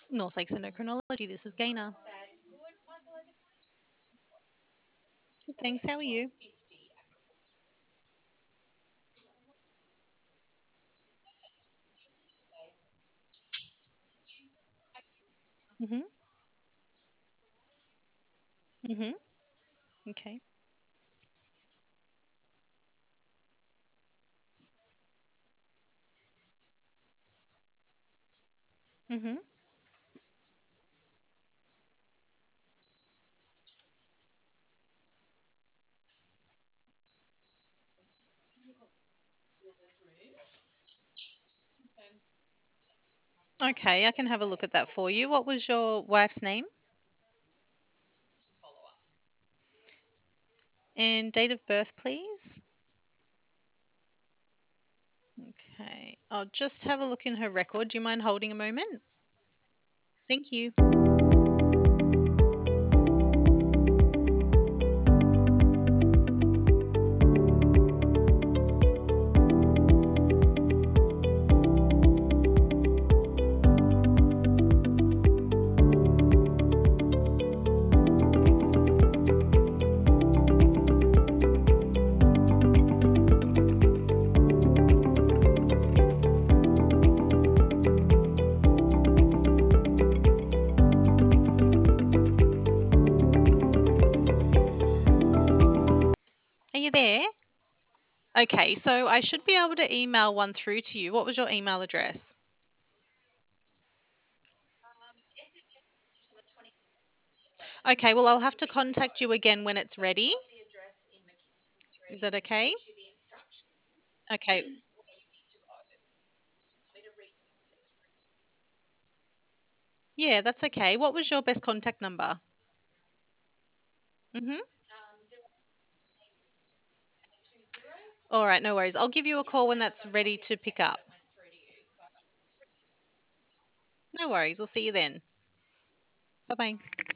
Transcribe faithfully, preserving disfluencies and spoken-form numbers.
North Lakes Endocrinology. This is Gaina. Good, thanks. How are you? Mhm. Mhm. Okay. Mhm. Okay, I can have a look at that for you. What was your wife's name and date of birth, please? Okay. I'll just have a look in her record. Do you mind holding a moment? Thank you. Are you there? Okay, so I should be able to email one through to you. What was your email address? Okay, well, I'll have to contact you again when it's ready. Is that okay? Okay. Yeah, that's okay. What was your best contact number? Mhm. All right, no worries. I'll give you a call when that's ready to pick up. No worries. We'll see you then. Bye bye.